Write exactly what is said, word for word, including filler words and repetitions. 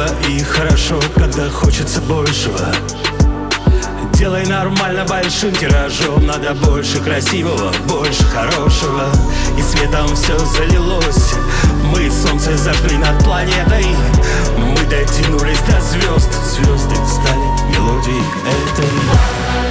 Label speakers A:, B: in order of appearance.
A: красиво и хорошо, когда хочется большего. Делай нормально большим тиражом. Надо больше красивого, больше хорошего. И светом все залилось. Мы солнце зажгли над планетой. Мы дотянулись до звезд. Звезды стали мелодией этой.